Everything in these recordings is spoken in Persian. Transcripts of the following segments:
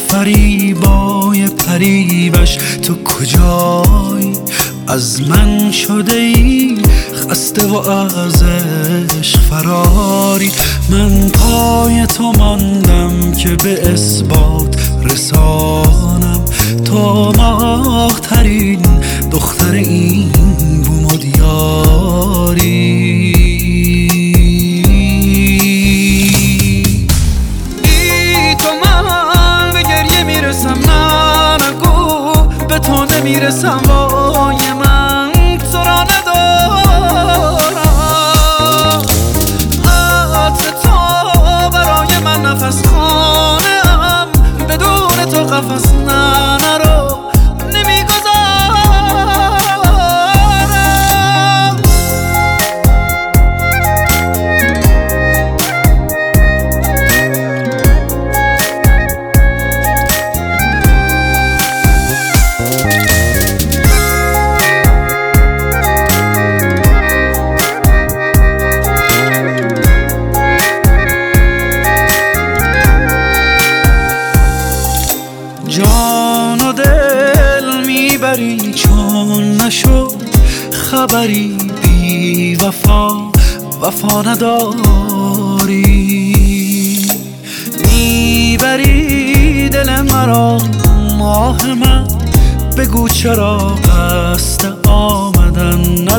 فریبای پریوش تو کجایی؟ از من شده ای خسته و از عشق فراری. من پای تو ماندم که به اثبات رسانم، تو ماه‌ترین دختر این بوم و دیاری. نمیرسم وای من تو را ندارم، عطر تو برای من نفس خانم، بدون تو قفس نرو نمیگذارم. جان و دل میبری چون نشد خبری، بی وفا نداری. میبری دل مرا ماه من، بگو چرا قصد آمدن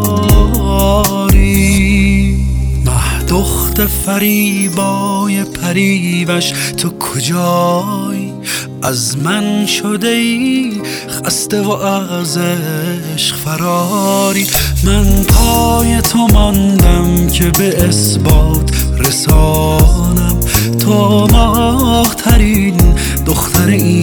نداری. دخت فریبای پریوش تو کجایی؟ از من شده ای خسته و از عشق فراری. من پای تو ماندم که به اثبات رسانم، تو ماه‌ترین دختر این